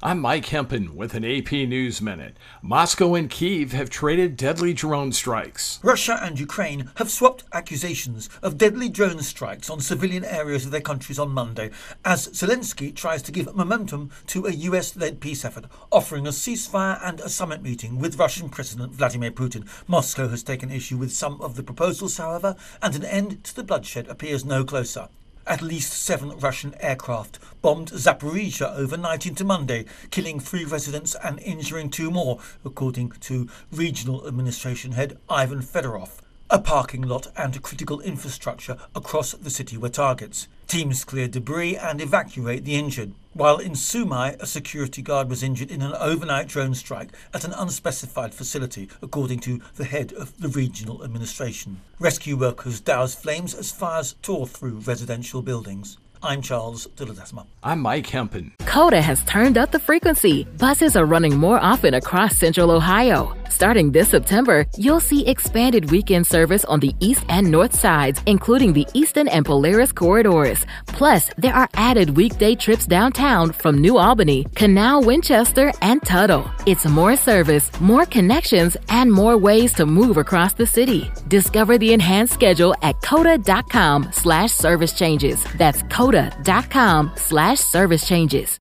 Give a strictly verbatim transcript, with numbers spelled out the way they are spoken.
I'm Mike Hempen with an A P News Minute. Moscow and Kyiv have traded deadly drone strikes. Russia and Ukraine have swapped accusations of deadly drone strikes on civilian areas of their countries on Monday, as Zelensky tries to give momentum to a U S-led peace effort, offering a ceasefire and a summit meeting with Russian President Vladimir Putin. Moscow has taken issue with some of the proposals, however, and an end to the bloodshed appears no closer. At least seven Russian aircraft bombed Zaporizhzhia overnight into Monday, killing three residents and injuring two more, according to Regional Administration Head Ivan Fedorov. A parking lot and critical infrastructure across the city were targets. Teams cleared debris and evacuate the injured, while in Sumy a security guard was injured in an overnight drone strike at an unspecified facility, according to the head of the regional administration. Rescue workers doused flames as fires tore through residential buildings. I'm Charles de Ledesma. I'm Mike Hempen. Coda has turned up the frequency. Buses are running more often across Central Ohio. Starting this September, you'll see expanded weekend service on the east and north sides, including the Eastern and Polaris corridors. Plus, there are added weekday trips downtown from New Albany, Canal, Winchester, and Tuttle. It's more service, more connections, and more ways to move across the city. Discover the enhanced schedule at coda.com slash service changes. That's coda.com slash service changes.